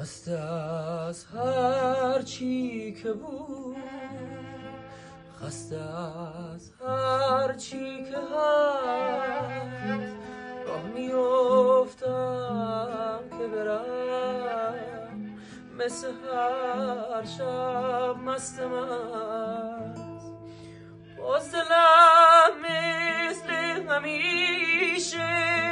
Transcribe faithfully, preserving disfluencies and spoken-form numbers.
خسته از هر چی که بود، خسته از هر چی که هست، راه میافتم که برم مثل هر شب مست مست. باز دلم مثل همیشه